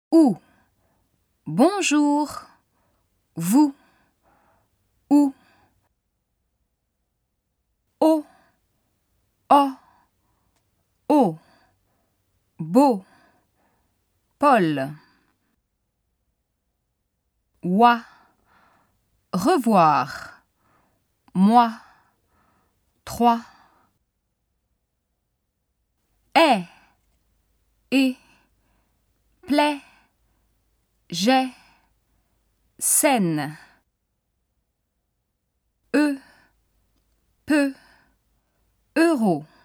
Où, bonjour, vous, où, au, oh, au, beau, Paul, ouah, revoir, moi, trois, est, et, plaît, j'ai, scène, peu, euro.